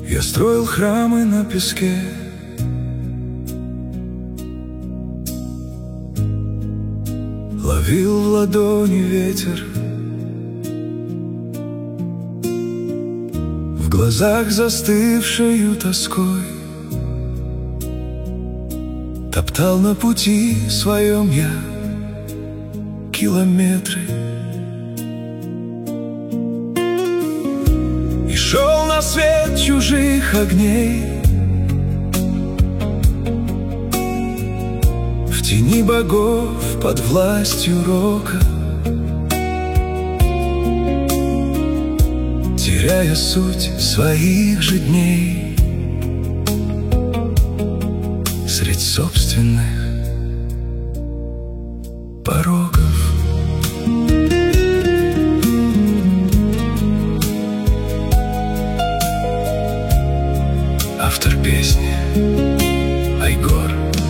Я строил храмы на песке, ловил в ладони ветер, в глазах застывшею тоской. Топтал на пути своем я километры и шел на свет чужих огней. В тени богов под властью рока, теряя суть своих же дней средь собственных порогов. Автор песни Айгор.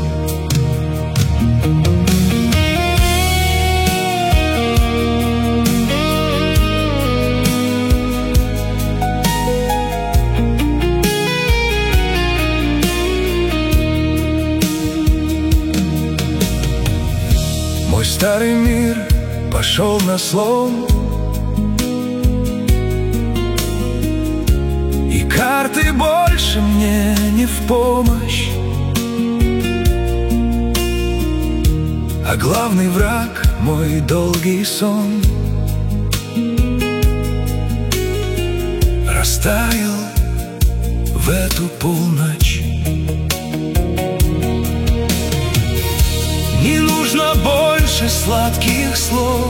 Мой старый мир пошел на слом, и карты больше мне не в помощь, а главный враг — мой долгий сон растаял в эту полночь. Не нужно больше сладких слов,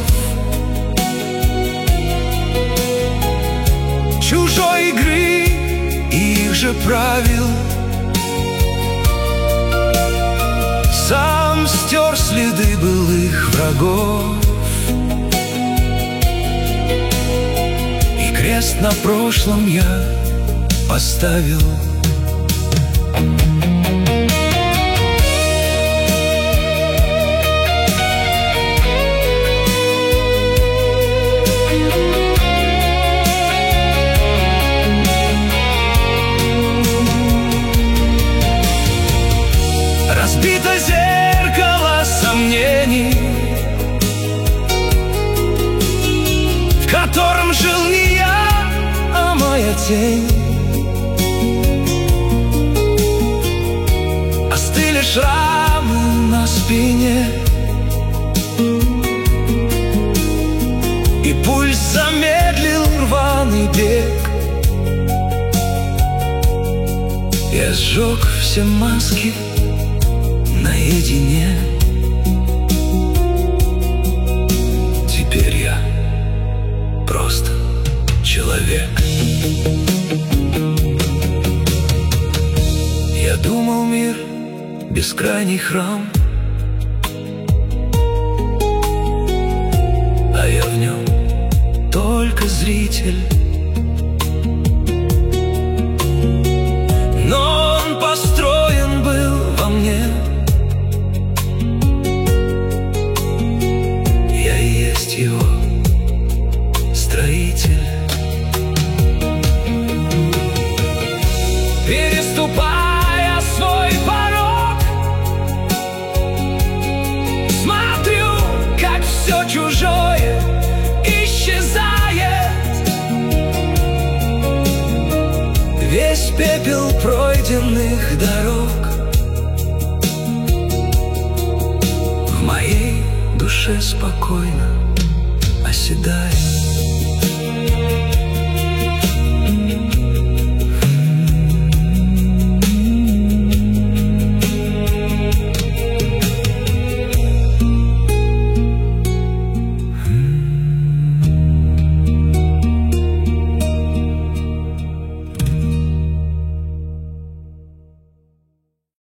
чужой игры и их же правил. Сам стер следы былых врагов, и крест на прошлом я поставил. Разбито зеркало сомнений, в котором жил не я, а моя тень. Остыли шрамы на спине, и пульс замедлил рваный бег. Я сжег все маски наедине. Теперь я просто человек. Я думал, мир — бескрайний храм, а я в нем только зритель. Но он построен был во мне. Его строитель. Переступая свой порог, смотрю, как все чужое исчезает. Весь пепел пройденных дорог в моей душе спокойно оседает.